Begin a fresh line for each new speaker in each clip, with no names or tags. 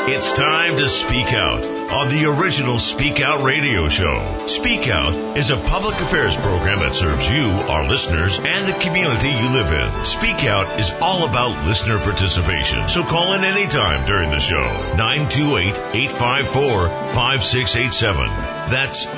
It's time to speak out on the original Speak Out radio show. Speak Out is a public affairs program that serves you, our listeners, and the community you live in. Speak Out is all about listener participation, so call in anytime during the show. 928-854-5687. That's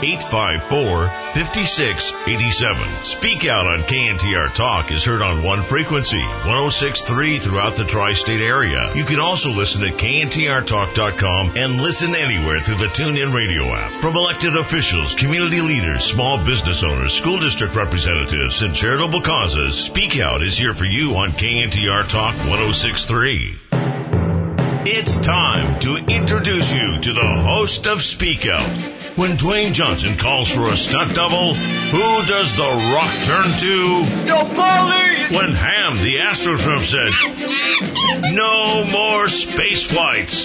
854-5687. Speak Out on KNTR Talk is heard on one frequency, 106.3 throughout the tri-state area. You can also listen at KNTRTalk.com and listen anywhere through the TuneIn radio app. From elected officials, community leaders, small business owners, school district representatives, and charitable causes, Speak Out is here for you on KNTR Talk 106.3. It's time to introduce you to the host of Speak Out. When Dwayne Johnson calls for a stunt double, who does The Rock turn to?
Yo, Paulie!
When Ham, the Astroturf, said, no more space flights.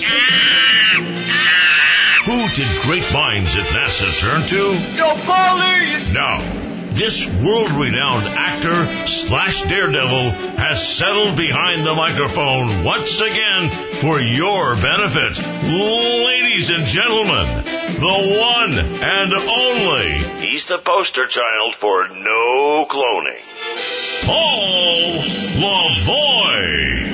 Who did great minds at NASA turn to?
Yo, Paulie!
Now, this world-renowned actor / daredevil has settled behind the microphone once again for your benefit. Ladies and gentlemen, the one and only. He's the poster child for no cloning. Paul Lavoie.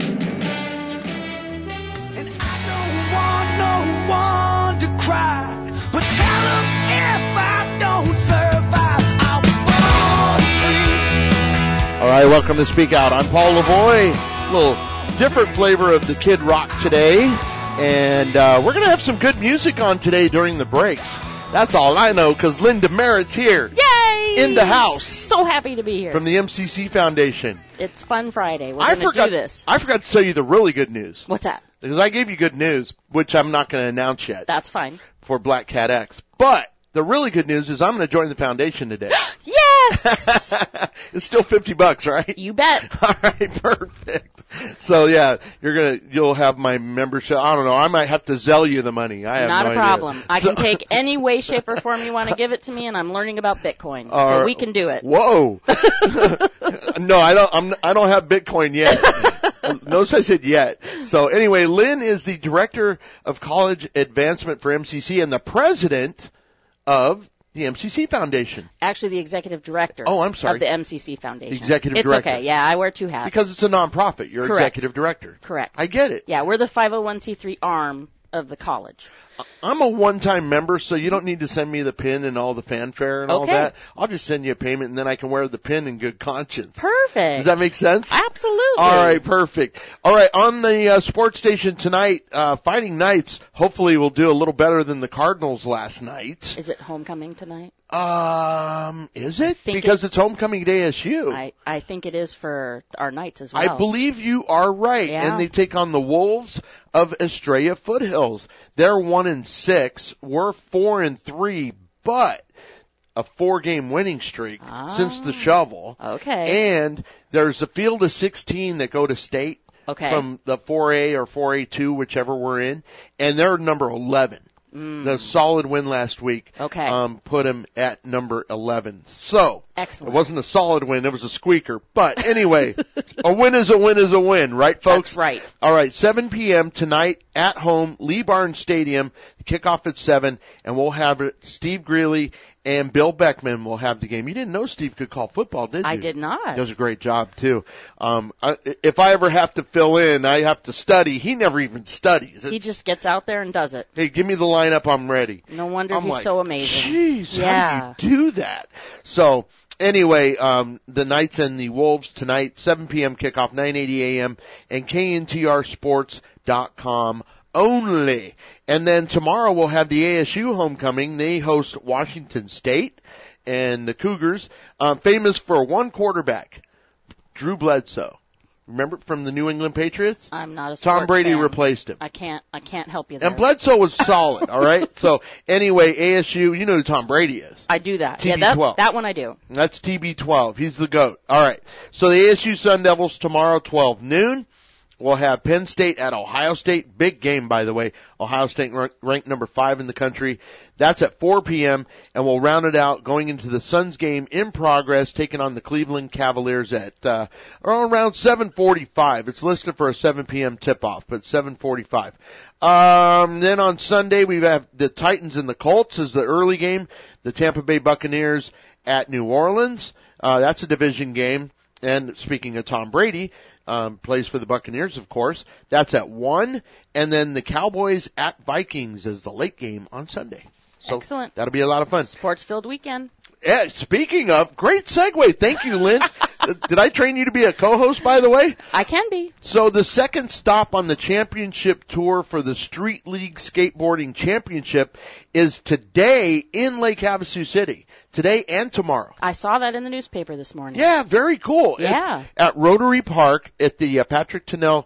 And I don't want no one to cry, but tell them if I don't survive, I'll fall asleep.
All right, welcome to Speak Out. I'm Paul Lavoie. A little different flavor of the Kid Rock today. And we're going to have some good music on today during the breaks. That's all I know, because Linda Merritt's here.
Yay!
In the house.
So happy to be here.
From the MCC Foundation.
It's Fun Friday. We're going to do this.
I forgot to tell you the really good news.
What's that?
Because I gave you good news, which I'm not going to announce yet.
That's fine.
For Black Cat X. But the really good news is I'm going to join the foundation today.
Yes!
It's still $50, right?
You bet.
All right, perfect. So yeah, you'll have my membership. I don't know. I might have to Zelle you the money. I have
not
no
a problem.
idea.
I can take any way, shape, or form you want to give it to me, and I'm learning about Bitcoin, so we can do it.
Whoa. No, I don't have Bitcoin yet. Notice I said yet. So anyway, Lynn is the director of college advancement for MCC and the president of the MCC Foundation.
Actually, the executive director.
Oh, I'm sorry.
Of the MCC Foundation.
The executive director.
It's okay. Yeah, I wear two hats.
Because it's a nonprofit. You're
Correct.
executive director.
Correct.
I get it.
Yeah, we're the 501c3 arm of the college.
I'm a one-time member, so you don't need to send me the pin and all the fanfare and all that. I'll just send you a payment, and then I can wear the pin in good conscience.
Perfect.
Does that make sense?
Absolutely.
All right, perfect. All right, on the sports station tonight, Fighting Knights hopefully will do a little better than the Cardinals last night.
Is it homecoming tonight?
Is it? Because it's homecoming day SU.
I think it is for our Knights as well.
I believe you are right.
Yeah.
And they take on the Wolves of Estrella Foothills. They're 1-6. We're 4-3, but a 4-game winning streak since the shovel.
Okay.
And there's a field of 16 that go to state from the 4A or 4A2, whichever we're in, and they're number 11. The solid win last week put him at number 11. So,
excellent.
It wasn't a solid win, it was a squeaker. But anyway, a win is a win is a win, right, folks?
That's right.
All right, 7 p.m. tonight at home, Lee Barnes Stadium, kickoff at 7, and we'll have it. Steve Greeley and Bill Beckman will have the game. You didn't know Steve could call football, did you?
I did not.
He does a great job, too. If I ever have to fill in, I have to study. He never even studies.
He just gets out there and does it.
Hey, give me the lineup. I'm ready.
No wonder he's so amazing.
Jeez, how do you do that? So, anyway, the Knights and the Wolves tonight, 7 p.m. kickoff, 9:80 a.m. and KNTRsports.com only. And then tomorrow we'll have the ASU homecoming. They host Washington State, and the Cougars, famous for one quarterback, Drew Bledsoe. Remember from the New England Patriots?
I'm not a sports
Tom Brady
fan.
replaced him.
I can't help you there.
And Bledsoe was solid, all right? So, anyway, ASU, you know who Tom Brady is.
I do that.
TB12.
Yeah, that one I do.
That's TB12. He's the GOAT. All right. So, the ASU Sun Devils tomorrow, 12 noon. We'll have Penn State at Ohio State. Big game, by the way. Ohio State ranked number 5 in the country. That's at 4 p.m. And we'll round it out going into the Suns game in progress, taking on the Cleveland Cavaliers at around 7:45. It's listed for a 7 p.m. tip-off, but 7:45. Then on Sunday we have the Titans and the Colts as the early game. The Tampa Bay Buccaneers at New Orleans. That's a division game. And speaking of Tom Brady, plays for the Buccaneers, of course. That's at 1. And then the Cowboys at Vikings is the late game on Sunday. So
excellent.
That'll be a lot of fun.
Sports-filled weekend.
Yeah, speaking of, great segue. Thank you, Lynn. Did I train you to be a co-host, by the way?
I can be.
So the second stop on the championship tour for the Street League Skateboarding Championship is today in Lake Havasu City. Today and tomorrow.
I saw that in the newspaper this morning.
Yeah, very cool.
Yeah.
At Rotary Park at the Patrick Tennell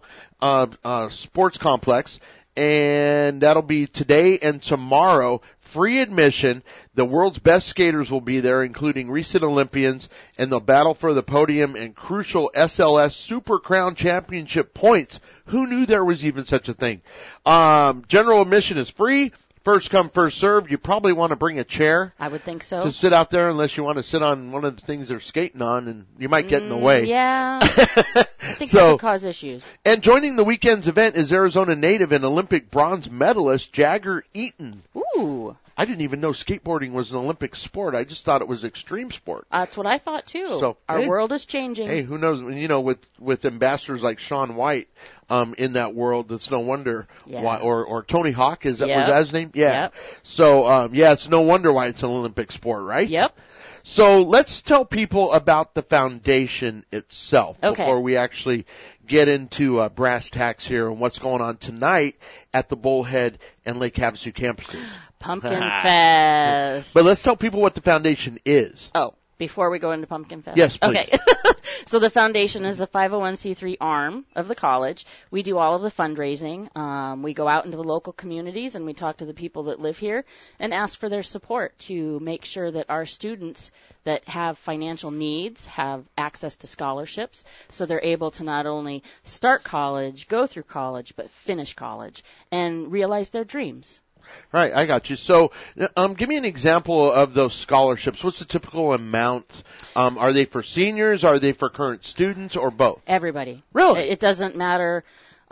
Sports Complex. And that'll be today and tomorrow. Free admission. The world's best skaters will be there, including recent Olympians, and they'll battle for the podium and crucial SLS Super Crown Championship points. Who knew there was even such a thing? General admission is free. First come, first serve. You probably want to bring a chair.
I would think so.
To sit out there unless you want to sit on one of the things they're skating on, and you might get in the way.
Yeah. I think that could cause issues.
And joining the weekend's event is Arizona native and Olympic bronze medalist Jagger Eaton.
Ooh.
I didn't even know skateboarding was an Olympic sport. I just thought it was extreme sport.
That's what I thought, too.
So,
our world is changing.
Hey, who knows? You know, with ambassadors like Shaun White in that world, it's no wonder why. Or Tony Hawk, was that his name? Yeah.
Yep.
So, it's no wonder why it's an Olympic sport, right?
Yep.
So let's tell people about the foundation itself before we actually get into brass tacks here and what's going on tonight at the Bullhead and Lake Havasu campuses.
Pumpkin Fest.
But let's tell people what the foundation is.
Oh, before we go into Pumpkin Fest?
Yes, please.
Okay. So the foundation is the 501c3 arm of the college. We do all of the fundraising. We go out into the local communities and we talk to the people that live here and ask for their support to make sure that our students that have financial needs have access to scholarships so they're able to not only start college, go through college, but finish college and realize their dreams.
Right, I got you. So, give me an example of those scholarships. What's the typical amount? Are they for seniors? Are they for current students, or both?
Everybody.
Really?
It doesn't matter.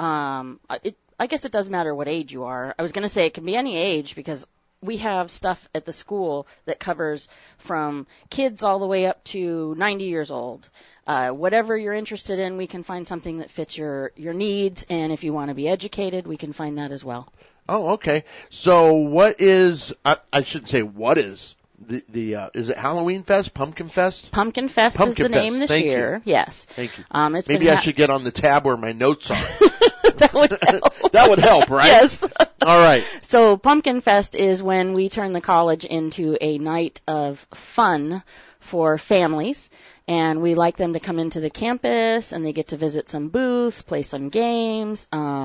I guess it does matter what age you are. I was going to say it can be any age because we have stuff at the school that covers from kids all the way up to 90 years old. Whatever you're interested in, we can find something that fits your needs, and if you want to be educated, we can find that as well.
Oh, okay. So what is, I shouldn't say what is, is it Halloween Fest, Pumpkin Fest?
Pumpkin Fest is the name this year. Yes.
Thank you.
Maybe
I should get on the tab where my notes are.
That would help.
That would help, right?
Yes.
All right.
So Pumpkin Fest is when we turn the college into a night of fun for families. And we like them to come into the campus, and they get to visit some booths, play some games.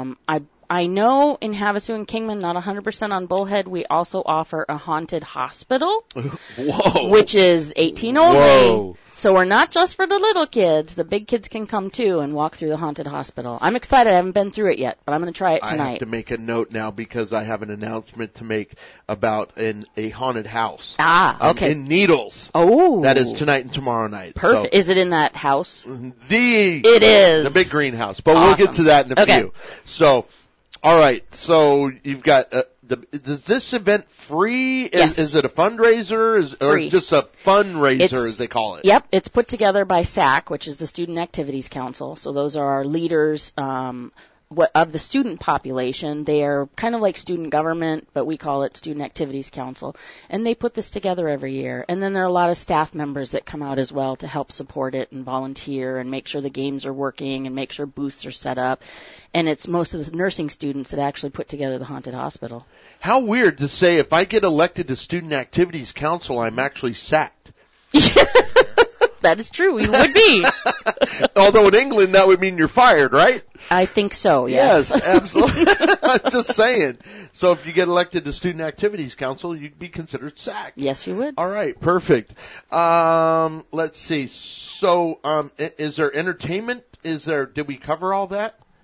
I know in Havasu and Kingman, not 100% on Bullhead, we also offer a haunted hospital.
Whoa.
Which is 18 only.
Whoa.
So we're not just for the little kids. The big kids can come too and walk through the haunted hospital. I'm excited. I haven't been through it yet, but I'm going to try it tonight.
I have to make a note now because I have an announcement to make about a haunted house.
Ah, okay.
In Needles.
Oh.
That is tonight and tomorrow night.
Perfect.
So.
Is it in that house?
It
is.
The big greenhouse. But
awesome.
We'll get to that in a few. So, all right. So you've got is this event free?
Yes.
Is it a fundraiser? Or just a fundraiser, as they call it?
Yep. It's put together by SAC, which is the Student Activities Council. So those are our leaders of the student population. They are kind of like student government, but we call it Student Activities Council. And they put this together every year. And then there are a lot of staff members that come out as well to help support it and volunteer and make sure the games are working and make sure booths are set up. And it's most of the nursing students that actually put together the haunted hospital.
How weird to say if I get elected to Student Activities Council, I'm actually sacked.
That is true. You would be.
Although in England, that would mean you're fired, right?
I think so, yes.
Yes, absolutely. I'm just saying. So if you get elected to Student Activities Council, you'd be considered sacked.
Yes, you would.
All right, perfect. Let's see. So is there entertainment? Did we cover all that?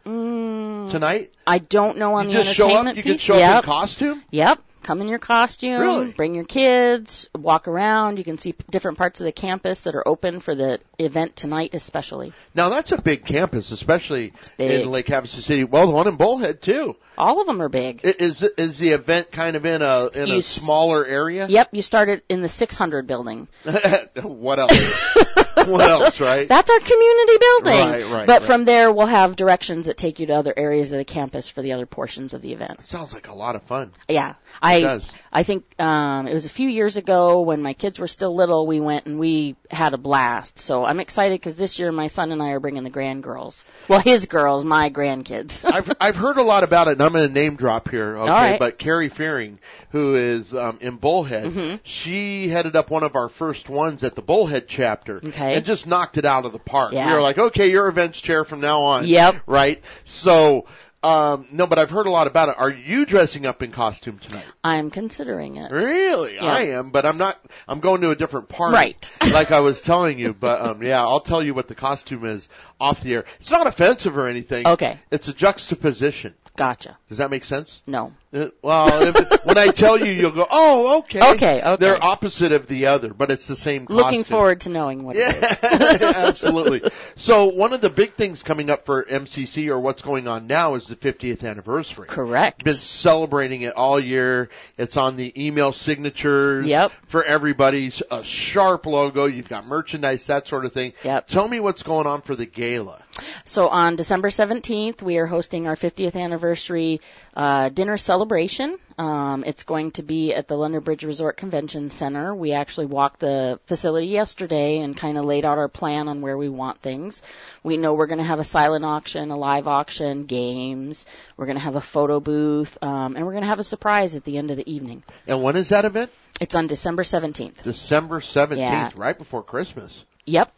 tonight?
I don't know on
You
the
just show up.
entertainment
You can
piece.
show up
Yep.
in costume.
Yep. Come in your costume.
Really?
Bring your kids. Walk around. You can see different parts of the campus that are open for the event tonight, especially.
Now that's a big campus, especially
big.
in Lake Havasu City. Well, the one in Bullhead too.
All of them are big.
Is the event kind of in a smaller area?
Yep. You started in the 600 building.
What else? What else? Right.
That's our community building.
Right,
But
right.
from there, we'll have directions that take you to other areas of the campus for the other portions of the event.
Sounds like a lot of fun.
Yeah,
does.
I think it was a few years ago when my kids were still little. We went and we had a blast. So I'm excited because this year my son and I are bringing the grandgirls. Well, his girls, my grandkids.
I've heard a lot about it, and I'm going to name drop here. Okay,
All right.
But Carrie Fearing, who is in Bullhead, she headed up one of our first ones at the Bullhead chapter,
Okay.
and just knocked it out of the park.
Yeah.
We were like, okay, you're events chair from now on.
Yep.
Right. So. No, but I've heard a lot about it. Are you dressing up in costume tonight?
I'm considering it.
Really?
Yeah.
I am, but I'm not. I'm going to a different party.
Right.
Like I was telling you, but yeah, I'll tell you what the costume is off the air. It's not offensive or anything.
Okay.
It's a juxtaposition.
Gotcha.
Does that make sense?
No.
Well, when I tell you, you'll go, oh, okay.
Okay.
They're opposite of the other, but it's the same costume.
Looking forward to knowing what it is.
Yeah, absolutely. So one of the big things coming up for MCC, or what's going on now, is the 50th anniversary.
Correct.
Been celebrating it all year. It's on the email signatures
Yep.
for everybody. A sharp logo. You've got merchandise, that sort of thing.
Yep.
Tell me what's going on for the gala.
So on December 17th, we are hosting our 50th anniversary dinner celebration. It's going to be at the London Bridge Resort Convention Center. We actually walked the facility yesterday and kind of laid out our plan on where we want things. We know we're going to have a silent auction, a live auction, games. We're going to have a photo booth, and we're going to have a surprise at the end of the evening.
And when is that event?
It's on December 17th.
December 17th,
Yeah.
right before Christmas.
Yep.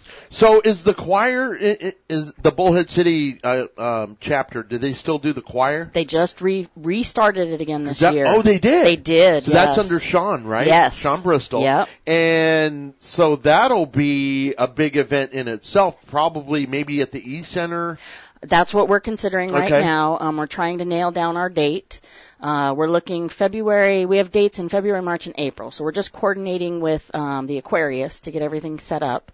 So is the choir, is the Bullhead City chapter, do they still do the choir?
They just restarted it again this
Is that-
year.
Oh, they did?
They did,
So
yes.
that's under Sean, right?
Yes.
Sean Bristol.
Yep.
And so that'll be a big event in itself, probably maybe at the E-Center.
That's what we're considering right
Okay.
now. We're trying to nail down our date. We're looking February. We have dates in February, March, and April. So we're just coordinating with the Aquarius to get everything set up.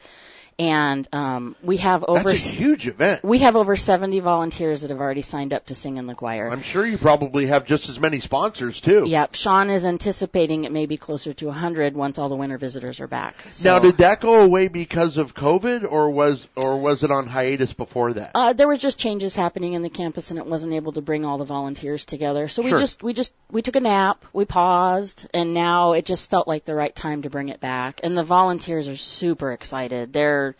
And we have over
That's a huge event.
we have over 70 volunteers that have already signed up to sing in the choir.
I'm sure you probably have just as many sponsors, too.
Yep, Sean is anticipating it may be closer to 100 once all the winter visitors are back. So,
Now, did that go away because of COVID, or was it on hiatus before that?
there were just changes happening in the campus, and it wasn't able to bring all the volunteers together. So
Sure.
we took a nap, we paused, and now it just felt like the right time to bring it back. And the volunteers are super excited.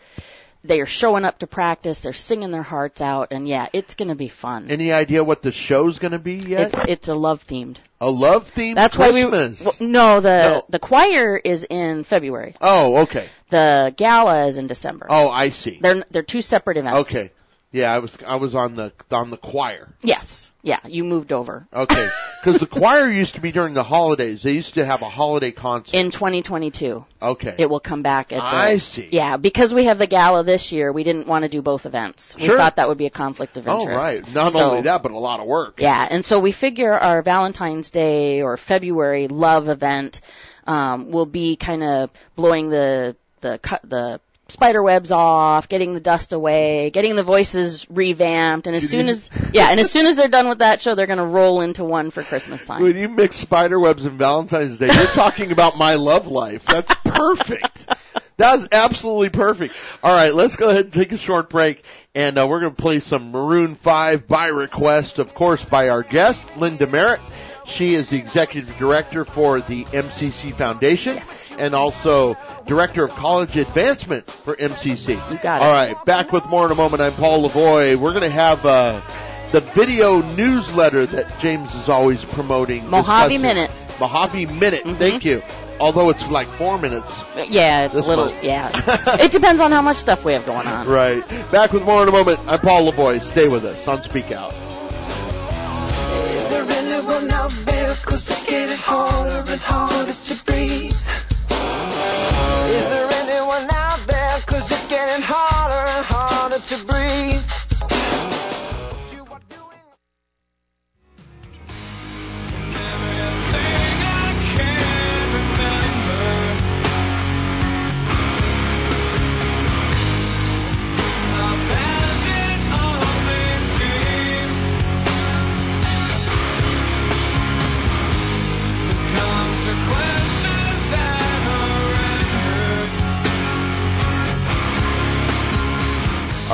They are showing up to practice. They're singing their hearts out, and yeah, it's going to be fun.
Any idea what the show's going to be yet?
It's a love themed.
A love themed
That's
Christmas.
why no, the choir is in February.
Oh, okay.
The gala is in December.
Oh, I see.
They're two separate events.
Okay. Yeah, I was on the choir.
Yes. Yeah, you moved over.
Okay. Because the choir used to be during the holidays. They used to have a holiday concert.
In 2022.
Okay.
It will come back at
I see.
Yeah, because we have the gala this year, we didn't want to do both events. We
Sure.
thought that would be a conflict of
Oh,
interest.
right. Not
So,
only that, but a lot of work.
Yeah, and so we figure our Valentine's Day or February love event will be kind of blowing the spider webs off, getting the dust away, getting the voices revamped, and as soon as they're done with that show, they're going to roll into one for Christmas time.
When you mix spider webs and Valentine's Day, you're talking about my love life. That's perfect. That's absolutely perfect. All right, let's go ahead and take a short break, and we're going to play some Maroon 5 by request, of course, by our guest, Linda Merritt. She is the executive director for the MCC Foundation and also director of college advancement for MCC.
You got it.
All right, back with more in a moment. I'm Paul Lavoie. We're going to have the video newsletter that James is always promoting.
Mojave
discussing.
Minute.
Mojave Minute. Thank you. Although it's like 4 minutes.
Yeah, it's
This
a little,
one.
yeah. It depends on how much stuff we have going on.
Right. Back with more in a moment. I'm Paul Lavoie. Stay with us on Speak Out.
Is there anyone out there? 'Cause it's getting harder and harder to breathe. Is there anyone out there? 'Cause it's getting harder and harder to breathe.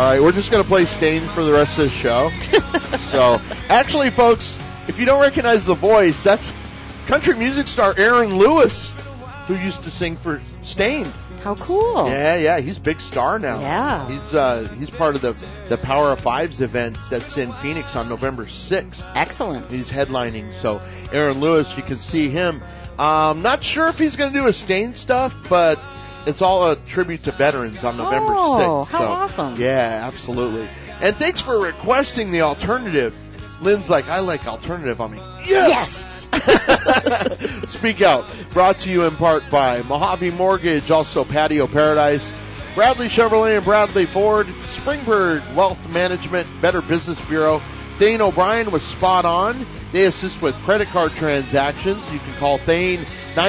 right, we're just going to play Stain for the rest of the show. So, actually, folks, if you don't recognize the voice, that's country music star Aaron Lewis, who used to sing for Stain.
How cool.
Yeah, he's a big star now.
Yeah.
He's part of the Power of Fives event that's in Phoenix on November 6th.
Excellent.
He's headlining. So, Aaron Lewis, you can see him. Not sure if he's going to do a Stain stuff, but it's all a tribute to veterans on November 6th.
Oh, how awesome.
Yeah, absolutely. And thanks for requesting the alternative. Lynn's like, I like alternative. I'm like, yes! Speak Out, brought to you in part by Mojave Mortgage, also Patio Paradise, Bradley Chevrolet and Bradley Ford, Springbird Wealth Management, Better Business Bureau. Thane O'Brien was spot on. They assist with credit card transactions. You can call Thane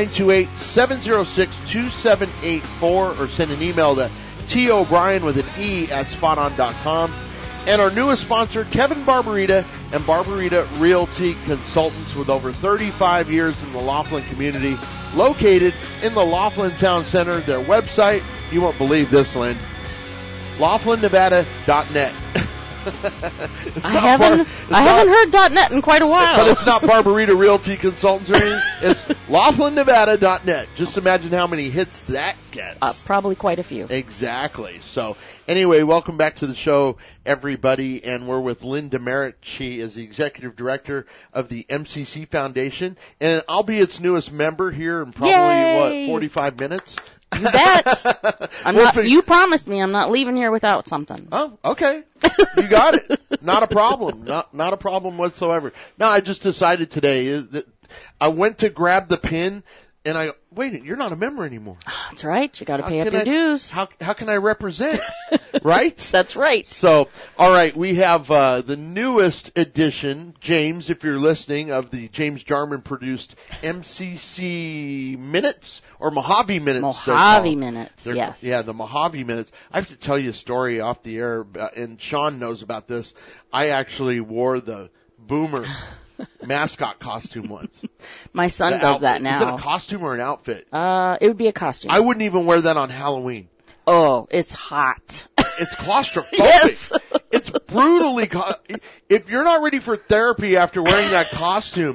928-706-2784 or send an email to tobrien with an E at spoton.com. And our newest sponsor, Kevin Barbarita and Barbarita Realty Consultants, with over 35 years in the Laughlin community, located in the Laughlin Town Center. Their website, you won't believe this, Lynn, LaughlinNevada.net.
I haven't heard .net in quite a while.
But it's not Barbarita Realty Consultants or anything. It's LaughlinNevada.net. Just imagine how many hits that gets.
Probably quite a few.
Exactly. So, anyway, welcome back to the show, everybody. And we're with Lynn Demerit. She is the executive director of the MCC Foundation. And I'll be its newest member here in probably, 45 minutes?
You bet. You promised me I'm not leaving here without something.
Oh, okay. You got it. Not a problem. Not a problem whatsoever. No, I just decided today that I went to grab the pin, and wait, you're not a member anymore.
That's right. You got to pay up your dues.
How can I represent? Right?
That's right.
So, all right, we have the newest edition, James, if you're listening, of the James Jarman produced MCC Minutes or Mojave Minutes.
Mojave Minutes, yes.
Yeah, the Mojave Minutes. I have to tell you a story off the air, and Sean knows about this. I actually wore the Boomer mascot costume once.
My son does that now.
Is it a costume or an outfit?
It would be a costume.
I wouldn't even wear that on Halloween.
Oh, it's hot.
It's claustrophobic.
Yes.
It's brutally. If you're not ready for therapy after wearing that costume,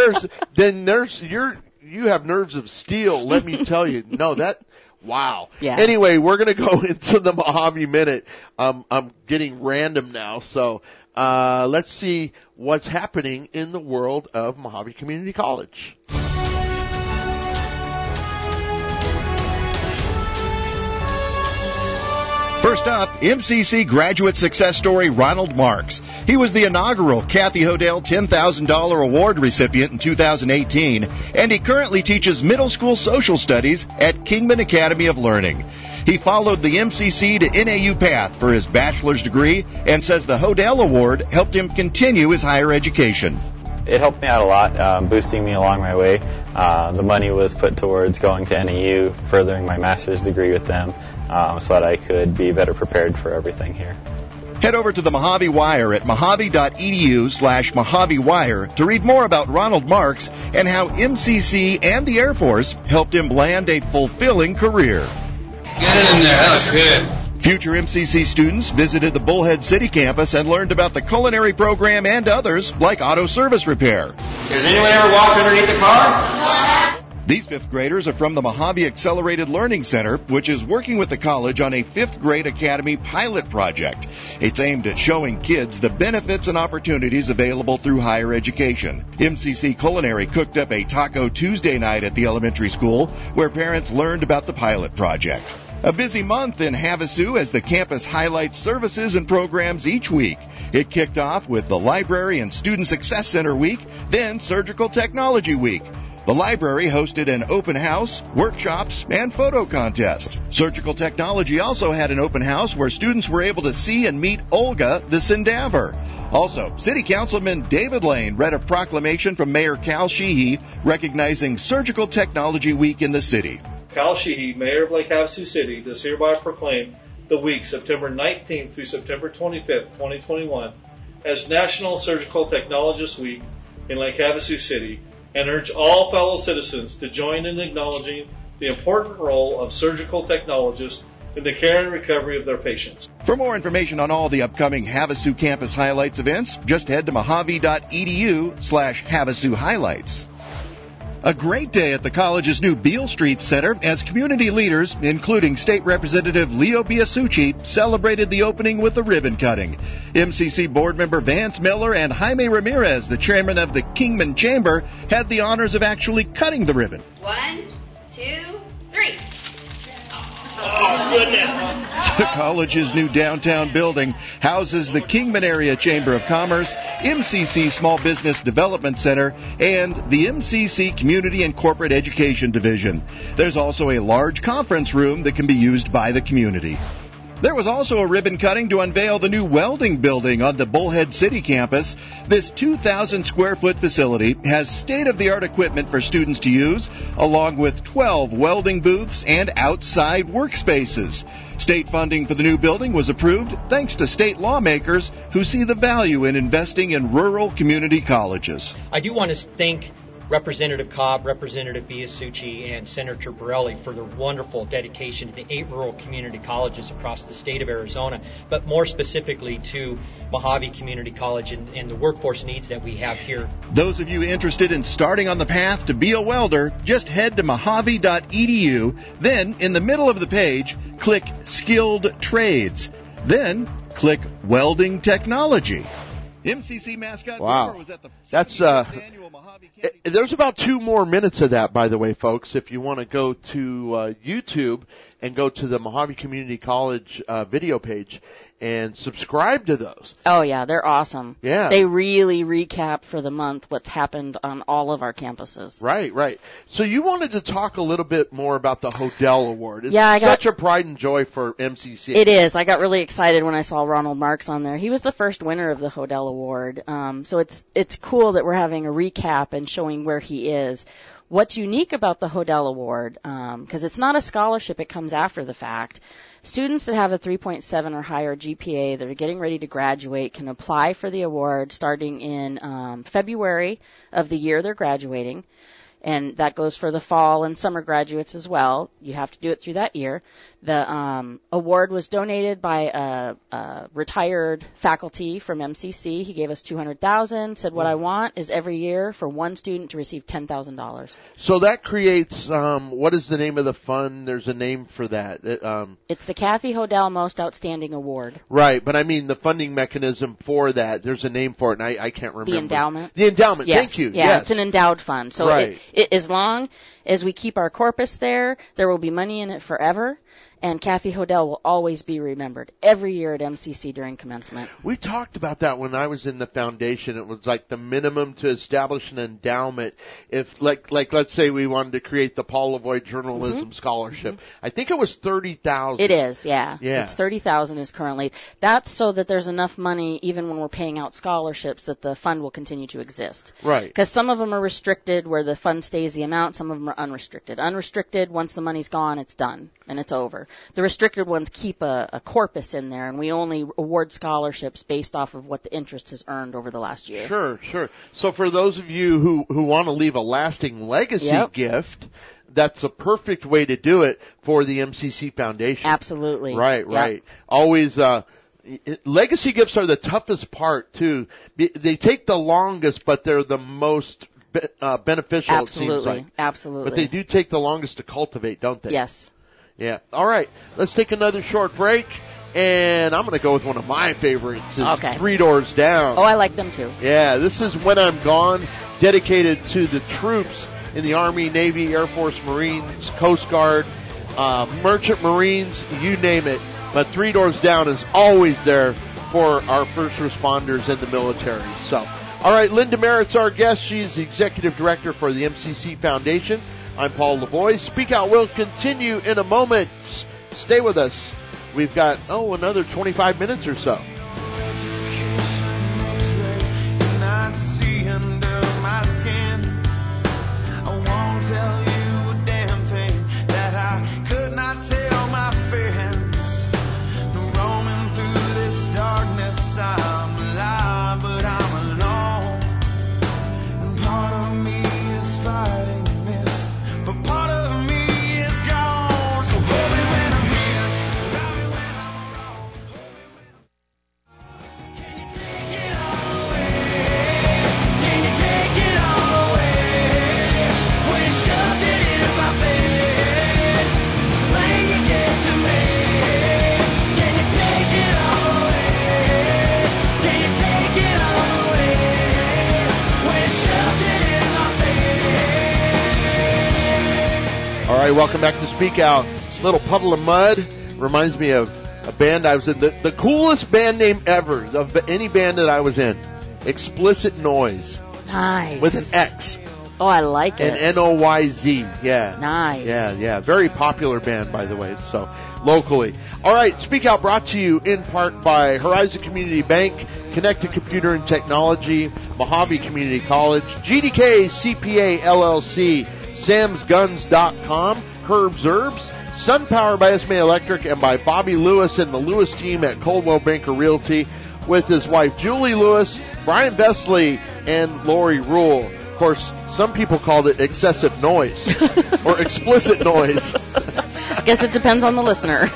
you have nerves of steel. Let me tell you. No, that. Wow.
Yeah.
Anyway, we're going to go into the Mojave Minute. I'm getting random now, so let's see what's happening in the world of Mojave Community College.
First up, MCC graduate success story Ronald Marks. He was the inaugural Kathy Hodel $10,000 award recipient in 2018, and he currently teaches middle school social studies at Kingman Academy of Learning. He followed the MCC to NAU path for his bachelor's degree and says the Hodel Award helped him continue his higher education.
It helped me out a lot, boosting me along my way. The money was put towards going to NAU, furthering my master's degree with them, so that I could be better prepared for everything here.
Head over to the Mojave Wire at mojave.edu/Mojave Wire to read more about Ronald Marks and how MCC and the Air Force helped him land a fulfilling career.
Get it in there, that was good.
Future MCC students visited the Bullhead City campus and learned about the culinary program and others like auto service repair.
Has anyone ever walked underneath the car?
These fifth graders are from the Mojave Accelerated Learning Center, which is working with the college on a fifth grade academy pilot project. It's aimed at showing kids the benefits and opportunities available through higher education. MCC Culinary cooked up a Taco Tuesday night at the elementary school where parents learned about the pilot project. A busy month in Havasu as the campus highlights services and programs each week. It kicked off with the Library and Student Success Center Week, then Surgical Technology Week. The library hosted an open house, workshops, and photo contest. Surgical Technology also had an open house where students were able to see and meet Olga the Sindaver. Also, City Councilman David Lane read a proclamation from Mayor Cal Sheehy recognizing Surgical Technology Week in the city.
Cal Sheehy, Mayor of Lake Havasu City, does hereby proclaim the week September 19th through September 25th, 2021 as National Surgical Technologist Week in Lake Havasu City, and urge all fellow citizens to join in acknowledging the important role of surgical technologists in the care and recovery of their patients.
For more information on all the upcoming Havasu Campus Highlights events, just head to mojave.edu/Havasu Highlights. A great day at the college's new Beale Street Center as community leaders, including State Representative Leo Biasucci, celebrated the opening with a ribbon cutting. MCC board member Vance Miller and Jaime Ramirez, the chairman of the Kingman Chamber, had the honors of actually cutting the ribbon.
1, 2, 3.
Oh, goodness.
The college's new downtown building houses the Kingman Area Chamber of Commerce, MCC Small Business Development Center, and the MCC Community and Corporate Education Division. There's also a large conference room that can be used by the community. There was also a ribbon cutting to unveil the new welding building on the Bullhead City campus. This 2,000 square foot facility has state-of-the-art equipment for students to use, along with 12 welding booths and outside workspaces. State funding for the new building was approved thanks to state lawmakers who see the value in investing in rural community colleges.
I do want to thank Representative Cobb, Representative Biasucci, and Senator Borelli for their wonderful dedication to the 8 rural community colleges across the state of Arizona, but more specifically to Mojave Community College and the workforce needs that we have here.
Those of you interested in starting on the path to be a welder, just head to mojave.edu. Then, in the middle of the page, click Skilled Trades. Then, click Welding Technology. MCC mascot
wow.
was at the
That's
annual Mojave County.
There's about 2 more minutes of that, by the way, folks. If you want to go to YouTube and go to the Mojave Community College video page and subscribe to those.
Oh, yeah, they're awesome.
Yeah.
They really recap for the month what's happened on all of our campuses.
Right, right. So you wanted to talk a little bit more about the Hodel Award. It's
Yeah,
such a pride and joy for MCC.
It is. I got really excited when I saw Ronald Marks on there. He was the first winner of the Hodel Award. So it's cool that we're having a recap and showing where he is. What's unique about the Hodel Award, because it's not a scholarship, it comes after the fact. Students that have a 3.7 or higher GPA that are getting ready to graduate can apply for the award starting in February of the year they're graduating. And that goes for the fall and summer graduates as well. You have to do it through that year. The award was donated by a retired faculty from MCC. He gave us $200,000. Said, what I want is every year for one student to receive $10,000.
So that creates, what is the name of the fund? There's a name for that.
It's the Kathy Hodel Most Outstanding Award.
Right, but I mean the funding mechanism for that. There's a name for it, and I can't remember.
The endowment?
The endowment,
yes.
Thank you.
Yeah,
yes.
It's an endowed fund. So
right.
As long as we keep our corpus there will be money in it forever. And Kathy Hodel will always be remembered every year at MCC during commencement.
We talked about that when I was in the foundation. It was like the minimum to establish an endowment. If, like let's say we wanted to create the Paul Lavoie Journalism Scholarship. Mm-hmm. I think it was $30,000.
It is, yeah.
Yeah.
It's $30,000 is currently. That's so that there's enough money, even when we're paying out scholarships, that the fund will continue to exist.
Right.
Because some of them are restricted, where the fund stays the amount. Some of them are unrestricted. Unrestricted, once the money's gone, it's done and it's over. The restricted ones keep a corpus in there, and we only award scholarships based off of what the interest has earned over the last year.
Sure. So for those of you who want to leave a lasting legacy gift, that's a perfect way to do it for the MCC Foundation.
Absolutely.
Right. Always, legacy gifts are the toughest part, too. They take the longest, but they're the most beneficial,
Absolutely.
it seems like.
Absolutely.
But they do take the longest to cultivate, don't they?
Yes.
Yeah. All right. Let's take another short break, and I'm going to go with one of my favorites. It's
okay.
Three Doors Down.
Oh, I like them too.
Yeah. This is When I'm Gone, dedicated to the troops in the Army, Navy, Air Force, Marines, Coast Guard, Merchant Marines, you name it. But Three Doors Down is always there for our first responders and the military. So, all right. Linda Merritt's our guest. She's the executive director for the MCC Foundation. I'm Paul Lavoie. Speak Out will continue in a moment. Stay with us. We've got, another 25 minutes or so. right, welcome back to Speak Out. Little Puddle of Mud reminds me of a band I was in. The coolest band name ever of any band that I was in. Explicit Noise.
Nice.
With an X.
Oh, I like it.
And N-O-Y-Z. Yeah.
Nice.
Yeah. Very popular band, by the way. So, locally. All right, Speak Out brought to you in part by Horizon Community Bank, Connected Computer and Technology, Mojave Community College, GDK CPA LLC, SamsGuns.com, Herbs Herbs, SunPower by Esme Electric, and by Bobby Lewis and the Lewis team at Coldwell Banker Realty with his wife Julie Lewis, Brian Besley, and Lori Rule. Of course, some people called it excessive noise or explicit noise.
I guess it depends on the listener.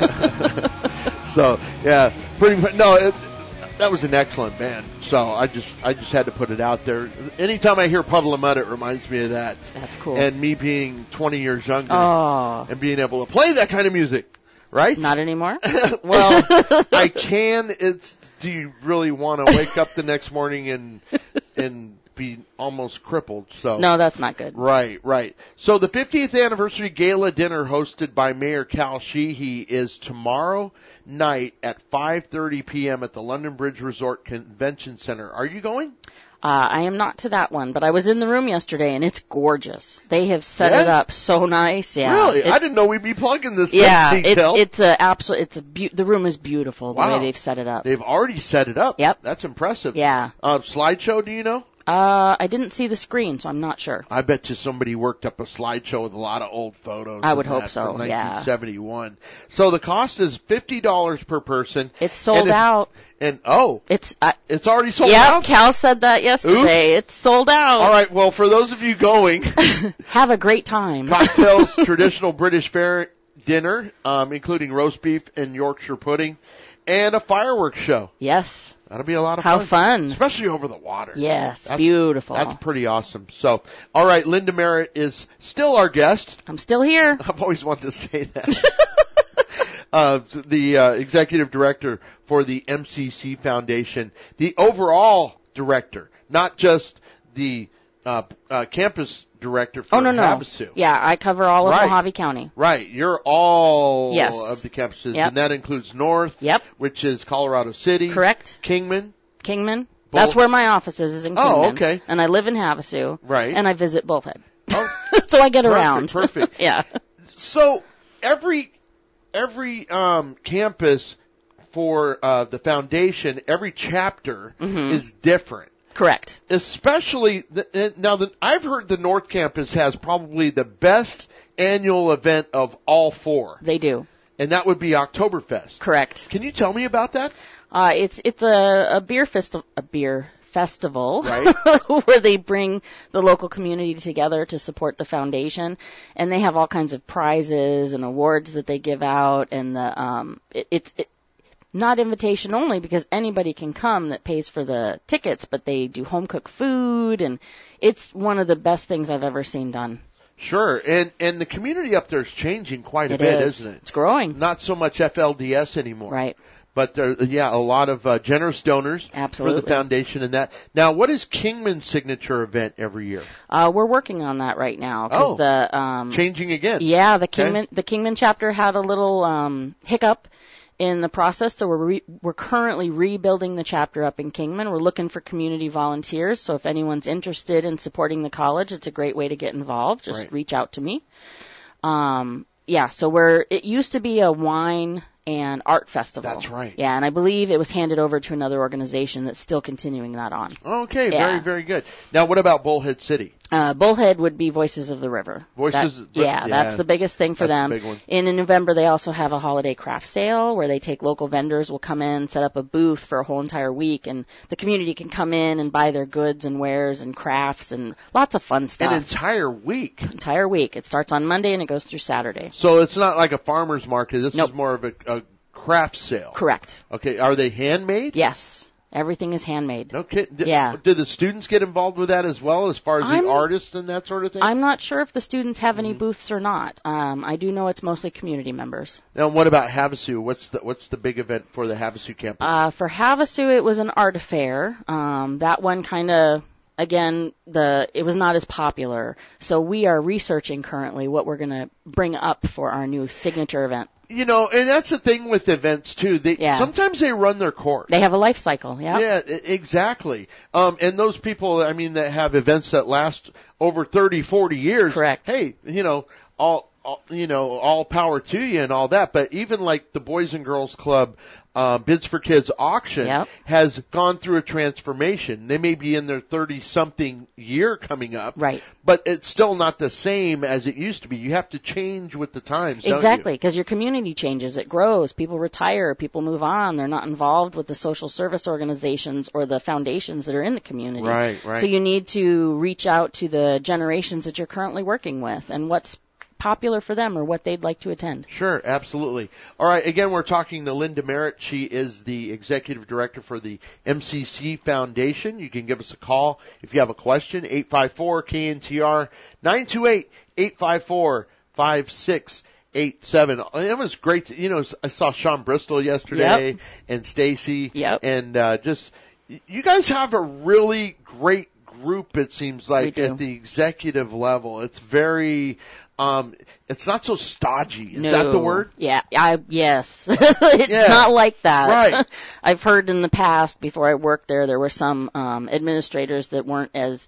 So, yeah, pretty much. No, that was an excellent band. So I just had to put it out there. Anytime I hear Puddle of Mud, it reminds me of that.
That's cool.
And me being 20 years younger and being able to play that kind of music, right?
Not anymore.
Well, I can. Do you really want to wake up the next morning and be almost crippled? So
no, that's not good.
Right. So the 50th anniversary gala dinner hosted by Mayor Cal Sheehy is tomorrow night at 5:30 p.m. at the London Bridge Resort Convention Center. Are you going?
I am not to that one, but I was in the room yesterday, and it's gorgeous. They have set it up so nice. Yeah,
really? I didn't know we'd be plugging this.
Yeah,
detail.
the room is beautiful. The way they've set it up.
They've already set it up.
Yep,
that's impressive.
Yeah.
Slideshow? Do you know?
I didn't see the screen, so I'm not sure.
I bet you somebody worked up a slideshow with a lot of old photos.
I would hope so,
from 1971. So the cost is $50 per person.
It's sold out.
And it's already sold
out?
out?
Yeah, Cal said that yesterday. Oops. It's sold out.
All right, well, for those of you going,
have a great time.
Cocktails, traditional British fare dinner, including roast beef and Yorkshire pudding, and a fireworks show.
Yes.
That'll be a lot of fun.
How fun.
Especially over the water.
Yes, that's beautiful.
That's pretty awesome. So, all right, Linda Merritt is still our guest.
I'm still here.
I've always wanted to say that. The executive director for the MCC Foundation, the overall director, not just the campus director for Havasu.
Yeah, I cover all of Mojave County.
Right. You're all of the campuses, and that includes North, which is Colorado City.
Correct.
Kingman.
That's where my office is in Kingman.
Oh, okay.
And I live in Havasu.
Right.
And I visit Bullhead.
Oh.
So I get around.
Perfect.
Yeah.
So every campus for the foundation, every chapter is different.
Correct.
Especially, I've heard the North Campus has probably the best annual event of all four.
They do.
And that would be Oktoberfest.
Correct.
Can you tell me about that?
It's a beer festival,
right?
Where they bring the local community together to support the foundation, and they have all kinds of prizes and awards that they give out, and it's not invitation only because anybody can come that pays for the tickets, but they do home cooked food, and it's one of the best things I've ever seen done.
Sure, and the community up there is changing quite a bit, isn't it?
It's growing.
Not so much FLDS anymore.
Right.
But a lot of generous donors for the foundation and that. Now, what is Kingman's signature event every year?
We're working on that right now.
Changing again.
Yeah, the Kingman chapter had a little hiccup in the process, so we're currently rebuilding the chapter up in Kingman. We're looking for community volunteers, so if anyone's interested in supporting the college, it's a great way to get involved. Just reach out to me. It used to be a wine and art festival.
That's right.
Yeah, and I believe it was handed over to another organization that's still continuing that on.
Okay, very, very good. Now, what about Bullhead City?
Bullhead would be Voices of the River.
That's
the biggest thing for them.
Big one.
And in November, they also have a holiday craft sale where they take local vendors, will come in, set up a booth for a whole entire week, and the community can come in and buy their goods and wares and crafts and lots of fun stuff.
An entire week?
Entire week. It starts on Monday and it goes through Saturday.
So it's not like a farmer's market. This is more of a craft sale.
Correct.
Okay. Are they handmade?
Yes. Everything is handmade.
Okay.
Yeah.
Do the students get involved with that as well, as far as the artists and that sort of thing?
I'm not sure if the students have any booths or not. I do know it's mostly community members.
Now, what about Havasu? What's the big event for the Havasu campus?
For Havasu, it was an art fair. That one kind of again, it was not as popular. So we are researching currently what we're going to bring up for our new signature event.
You know, and that's the thing with events too. Sometimes they run their course.
They have a life cycle. Yeah.
Yeah, exactly. And those people, I mean, that have events that last over 30, 40 years.
Correct.
Hey, all power to you and all that. But even like the Boys and Girls Club Bids for Kids auction has gone through a transformation. They may be in their 30-something year coming up.
Right.
But it's still not the same as it used to be. You have to change with the times,
Exactly, because your community changes. It grows. People retire. People move on. They're not involved with the social service organizations or the foundations that are in the community.
Right.
So you need to reach out to the generations that you're currently working with and what's popular for them or what they'd like to attend.
Sure, absolutely. All right, again, we're talking to Linda Merritt. She is the executive director for the MCC Foundation. You can give us a call if you have a question, 854-KNTR, 928-854-5687. It was great. I saw Sean Bristol yesterday and Stacy. And you guys have a really great group, it seems like, at the executive level. It's very... it's not so stodgy. Is that the word?
Yeah. Yes. It's not like that.
Right.
I've heard in the past, before I worked there were some administrators that weren't as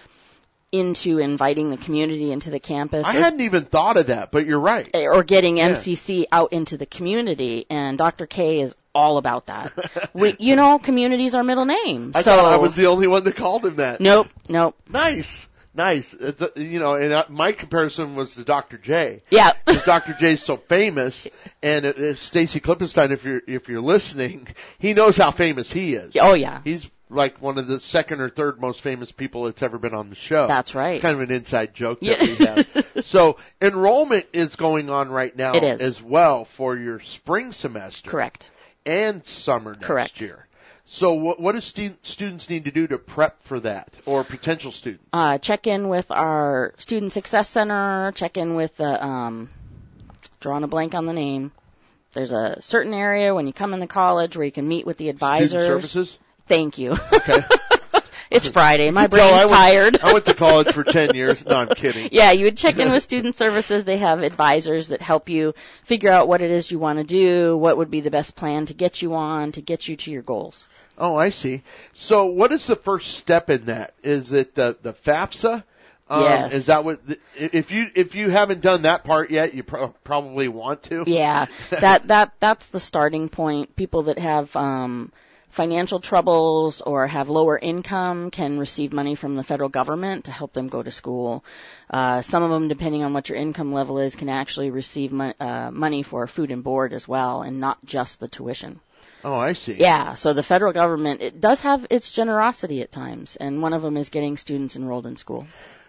into inviting the community into the campus.
I hadn't even thought of that, but you're right.
Or getting MCC out into the community, and Dr. K is all about that. Community's our middle name.
I thought I was the only one that called him that.
Nope.
Nice. It's, and my comparison was to Dr. J.
Yeah.
Because Dr. J's so famous, and Stacy Klippenstein, if you're listening, he knows how famous he is.
Oh yeah.
He's like one of the second or third most famous people that's ever been on the show.
That's right.
It's kind of an inside joke that we have. So enrollment is going on right now as well for your spring semester.
Correct.
And summer next year. So what do students need to do to prep for that, or potential students?
Check in with our Student Success Center, check in with drawing a blank on the name. There's a certain area when you come in the college where you can meet with the advisors.
Student services?
Thank you.
Okay.
It's Friday. My brain's tired.
I went to college for 10 years. No, I'm kidding.
Yeah, you would check in with Student Services. They have advisors that help you figure out what it is you want to do, what would be the best plan to get you to your goals.
Oh, I see. So what is the first step in that? Is it the FAFSA?
Yes.
Is that what? If you haven't done that part yet, you probably want to.
Yeah, that's the starting point. People that have financial troubles or have lower income can receive money from the federal government to help them go to school. Some of them, depending on what your income level is, can actually receive money for food and board as well, and not just the tuition.
Oh, I see.
Yeah, so the federal government, it does have its generosity at times, and one of them is getting students enrolled in school.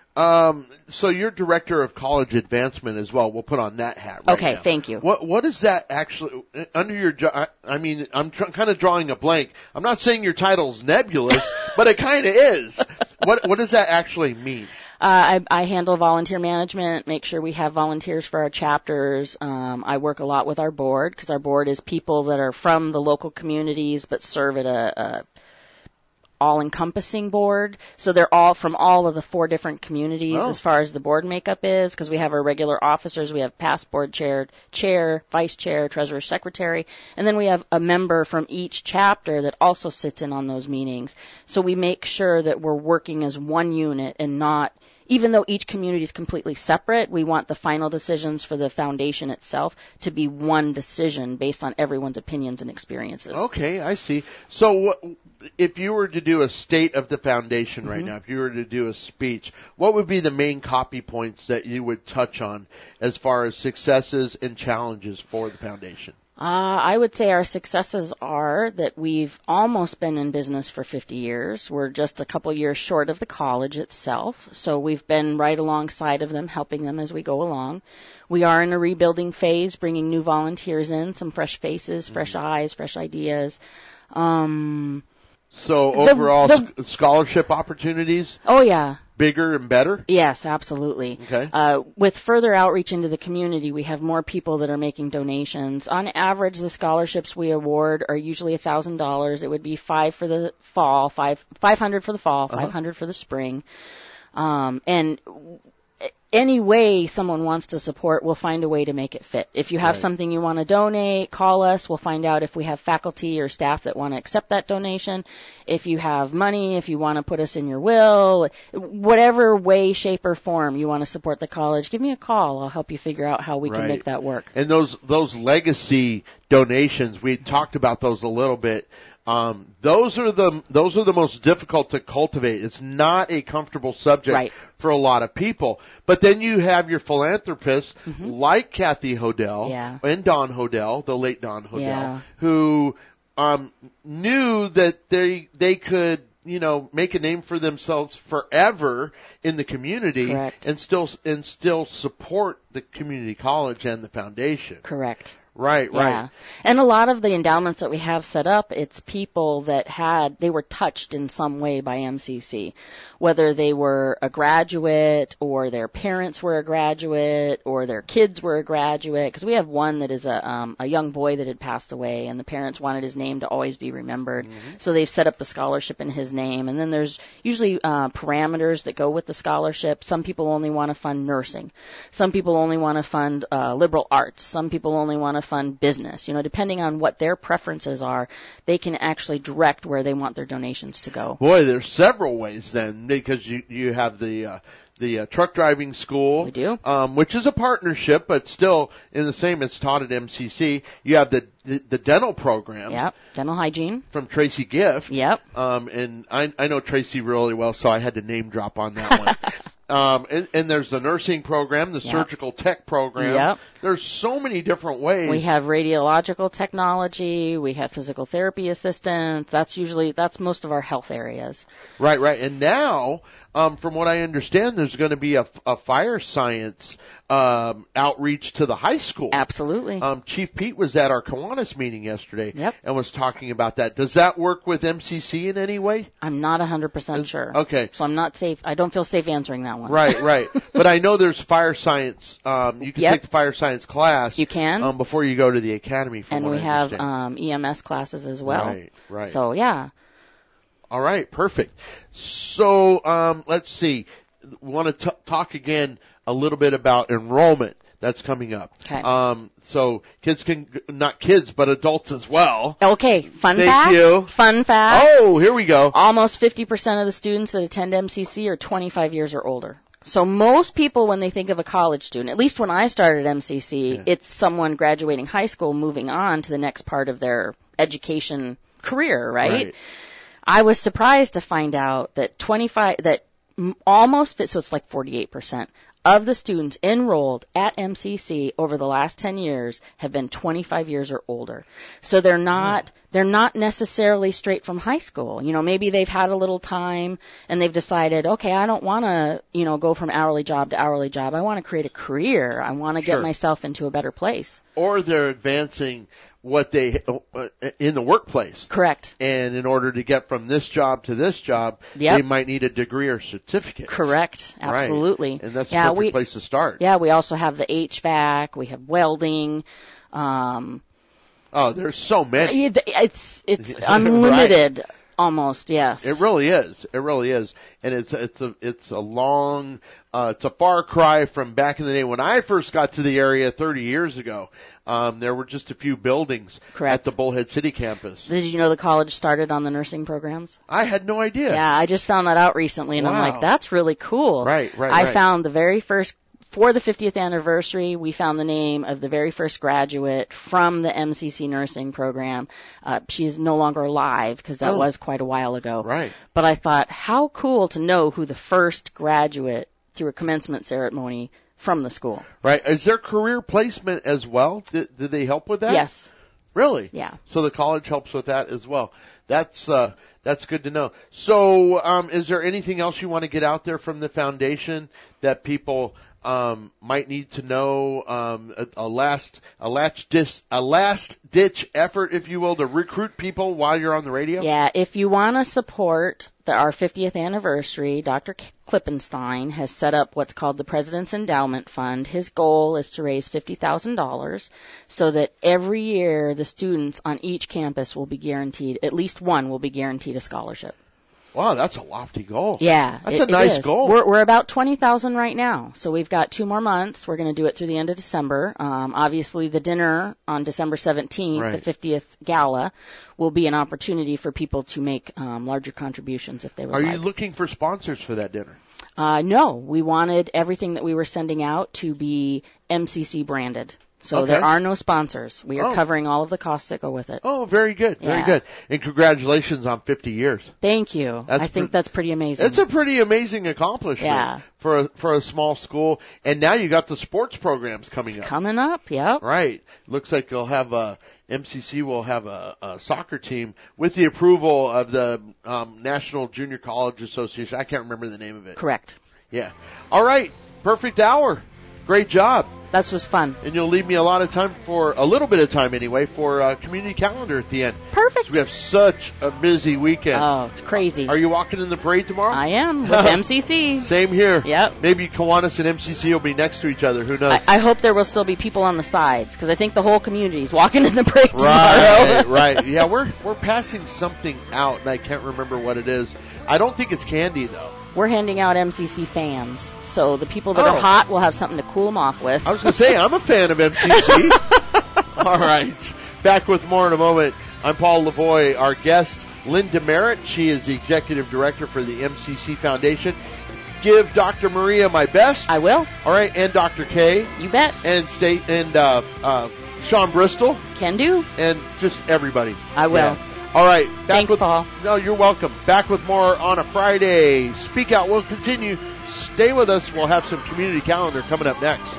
So you're director of college advancement as well. We'll put on that hat right
Okay,
now.
Thank you.
What is that actually under your job? I mean, I'm kind of drawing a blank. I'm not saying your title's nebulous, but it kind of is. What does that actually mean?
I handle volunteer management, make sure we have volunteers for our chapters. I work a lot with our board, because our board is people that are from the local communities but serve at a all-encompassing board. So they're all from all of the 4 different communities as far as the board makeup is, because we have our regular officers. We have past board chair, vice chair, treasurer, secretary, and then we have a member from each chapter that also sits in on those meetings. So we make sure that we're working as one unit and not, even though each community is completely separate, we want the final decisions for the foundation itself to be one decision based on everyone's opinions and experiences.
Okay, I see. So if you were to do a state of the foundation right now, if you were to do a speech, what would be the main copy points that you would touch on as far as successes and challenges for the foundation?
I would say our successes are that we've almost been in business for 50 years. We're just a couple years short of the college itself, so we've been right alongside of them, helping them as we go along. We are in a rebuilding phase, bringing new volunteers in, some fresh faces, fresh eyes, fresh ideas.
So overall scholarship opportunities?
Oh, yeah.
bigger and better?
Yes, absolutely.
Okay.
With further outreach into the community, we have more people that are making donations. On average, the scholarships we award are usually $1,000. It would be $500 for the fall, $500 for the spring. And any way someone wants to support, we'll find a way to make it fit. If you have something you want to donate, call us. We'll find out if we have faculty or staff that want to accept that donation. If you have money, if you want to put us in your will, whatever way, shape, or form you want to support the college, give me a call. I'll help you figure out how we can make that work.
And those legacy donations, we talked about those a little bit. Those are the most difficult to cultivate. It's not a comfortable subject for a lot of people. But then you have your philanthropists like Kathy Hodel and Don Hodel, the late Don Hodel, who knew that they could make a name for themselves forever in the community and still support the community college and the foundation.
Correct.
Right.
Yeah. And a lot of the endowments that we have set up, it's people that they were touched in some way by MCC, whether they were a graduate or their parents were a graduate or their kids were a graduate, because we have one that is a young boy that had passed away and the parents wanted his name to always be remembered. So they've set up the scholarship in his name. And then there's usually parameters that go with the scholarship. Some people only want to fund nursing. Some people only want to fund liberal arts. Some people only want to fund business. Depending on what their preferences are, they can actually direct where they want their donations to go.
Boy, there's several ways then, because you have the truck driving school.
We do.
Which is a partnership, but still in the same, it's taught at MCC. You have the dental programs.
Yep, dental hygiene.
From Tracy Gift.
Yep.
And I know Tracy really well, so I had to name drop on that one. And there's the nursing program, the surgical tech program.
Yep.
There's so many different ways.
We have radiological technology. We have physical therapy assistants. That's most of our health areas.
Right. And now, from what I understand, there's going to be a fire science outreach to the high school.
Absolutely.
Chief Pete was at our Kiwanis meeting yesterday and was talking about that. Does that work with MCC in any way?
I'm not 100% sure.
Okay.
So I'm not safe. I don't feel safe answering that one.
Right. But I know there's fire science. You can take the fire science class.
You can.
Before you go to the academy.
And we have EMS classes as well.
Right.
So, yeah.
All right, perfect. So, let's see. Want to talk again a little bit about enrollment that's coming up.
Okay.
So not kids, but adults as well.
Okay, fun fact.
Thank you.
Fun fact.
Oh, here we go.
Almost 50% of the students that attend MCC are 25 years or older. So most people, when they think of a college student, at least when I started MCC, it's someone graduating high school, moving on to the next part of their education career, right? I was surprised to find out that so it's like 48% of the students enrolled at MCC over the last 10 years have been 25 years or older. So they're not necessarily straight from high school. Maybe they've had a little time and they've decided, okay, I don't want to, go from hourly job to hourly job. I want to create a career. I want to get myself into a better place.
Or they're advancing what they in the workplace.
Correct.
And in order to get from this job to this job, they might need a degree or certificate.
Correct. Absolutely.
Right. And that's the perfect place to start.
Yeah, we also have the HVAC, we have welding.
There's so many.
It's unlimited. Almost, yes.
It really is. And it's a long, it's a far cry from back in the day. When I first got to the area 30 years ago, there were just a few buildings at the Bullhead City campus.
Did you know the college started on the nursing programs?
I had no idea.
Yeah, I just found that out recently, and I'm like, that's really cool.
Right.
I found the very first, for the 50th anniversary, we found the name of the very first graduate from the MCC nursing program. She's no longer alive because that was quite a while ago.
Right.
But I thought, how cool to know who the first graduate through a commencement ceremony from the school.
Right. Is there career placement as well? Did they help with that?
Yes.
Really?
Yeah.
So the college helps with that as well. That's That's good to know. So, is there anything else you want to get out there from the foundation that people might need to know? A last ditch effort, if you will, to recruit people while you're on the radio?
Yeah, if you want to support our 50th anniversary, Dr. Klippenstein has set up what's called the President's Endowment Fund. His goal is to raise $50,000 so that every year the students on each campus will be guaranteed, at least one will be guaranteed a scholarship.
Wow, that's a lofty goal.
Yeah.
That's a nice goal.
We're about 20,000 right now, so we've got 2 more months. We're going to do it through the end of December. Obviously, the dinner on December 17th,
Right.
the 50th gala, will be an opportunity for people to make larger contributions if they would
Are
like.
you looking for sponsors for that dinner?
No, we wanted everything that we were sending out to be MCC branded. So
Okay.
there are no sponsors. We are
Oh.
covering all of the costs that go with it.
Oh, very good, very
Yeah.
good. And congratulations on 50 years.
Thank you. I think that's pretty amazing.
It's a pretty amazing accomplishment
Yeah.
for a small school. And now you got the sports programs coming up.
Coming up, yep.
Right. Looks like you'll have MCC will have a soccer team with the approval of the National Junior College Association. I can't remember the name of it.
Correct.
Yeah. All right. Perfect hour. Great job.
That was fun.
And you'll leave me a lot of time a little bit of time anyway, for community calendar at the end.
Perfect.
So we have such a busy weekend.
Oh, it's crazy.
Are you walking in the parade tomorrow?
I am, with MCC.
Same here.
Yep.
Maybe Kiwanis and MCC will be next to each other. Who knows?
I hope there will still be people on the sides, because I think the whole community is walking in the parade
Right,
tomorrow.
right. Yeah, we're passing something out, and I can't remember what it is. I don't think it's candy, though.
We're handing out MCC fans, so the people that are hot will have something to cool them off with.
I was going to say, I'm a fan of MCC. All right. Back with more in a moment. I'm Paul Lavoie. Our guest, Linda Merritt. She is the Executive Director for the MCC Foundation. Give Dr. Maria my best.
I will.
All right, and Dr. K.
You bet.
And Sean Bristol.
Can do.
And just everybody.
I will.
Yeah. All right.
Thanks, Paul.
No, you're welcome. Back with more on a Friday. Speak Out will continue. Stay with us. We'll have some community calendar coming up next.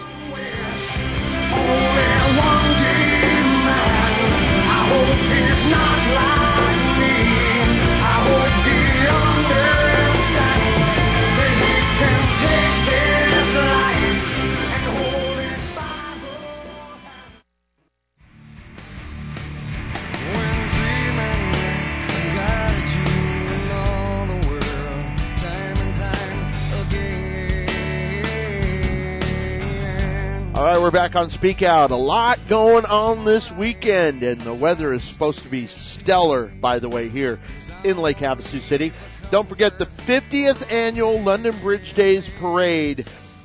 All right, we're back on Speak Out. A lot going on this weekend, and the weather is supposed to be stellar, by the way, here in Lake Havasu City. Don't forget the 50th annual London Bridge Days Parade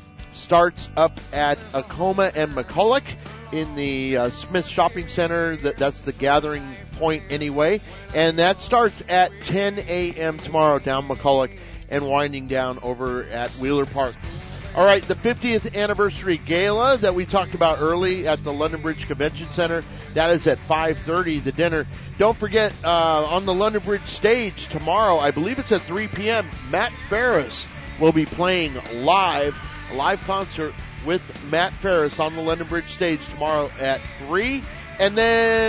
starts up at Acoma and McCulloch in the Smith Shopping Center. That's the gathering point anyway, and that starts at 10 a.m. tomorrow down McCulloch and winding down over at Wheeler Park. All right, the 50th anniversary gala that we talked about early at the London Bridge Convention Center, that is at 5:30, the dinner. Don't forget, on the London Bridge stage tomorrow, I believe it's at 3 p.m., Matt Ferris will be playing live, a live concert with Matt Ferris on the London Bridge stage tomorrow at 3. And then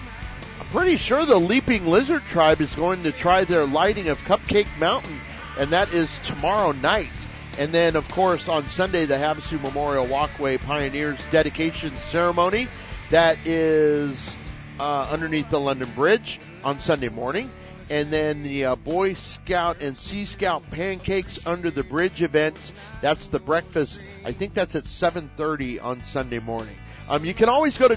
I'm pretty sure the Leaping Lizard Tribe is going to try their lighting of Cupcake Mountain, and that is tomorrow night. And then, of course, on Sunday, the Havasu Memorial Walkway Pioneers Dedication Ceremony. That is underneath the London Bridge on Sunday morning. And then the Boy Scout and Sea Scout Pancakes Under the Bridge event. That's the breakfast. I think that's at 7:30 on Sunday morning. You can always go to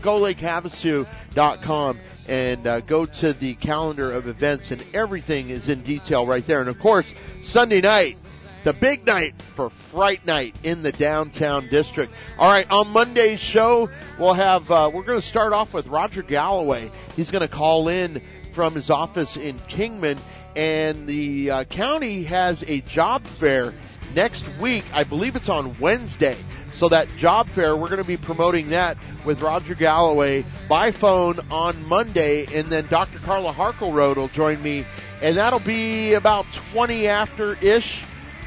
GoLakeHavasu.com and go to the calendar of events, and everything is in detail right there. And, of course, Sunday night, the big night for Fright Night in the downtown district. All right, on Monday's show, we'll have, we're going to start off with Roger Galloway. He's going to call in from his office in Kingman, and the county has a job fair next week. I believe it's on Wednesday. So that job fair, we're going to be promoting that with Roger Galloway by phone on Monday, and then Dr. Carla Harkleroad will join me, and that'll be about 20 after-ish.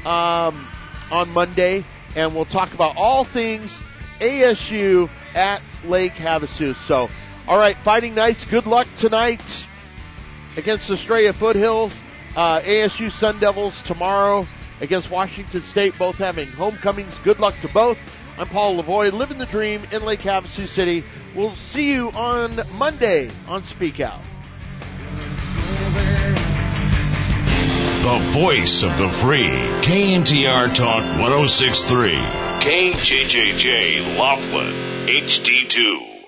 On Monday, and we'll talk about all things ASU at Lake Havasu. So, all right, Fighting Knights, good luck tonight against Estrella Foothills. ASU Sun Devils tomorrow against Washington State, both having homecomings. Good luck to both. I'm Paul Lavoie, living the dream in Lake Havasu City. We'll see you on Monday on Speak Out.
The voice of the free. KNTR Talk 106.3. KJJJ Laughlin HD2.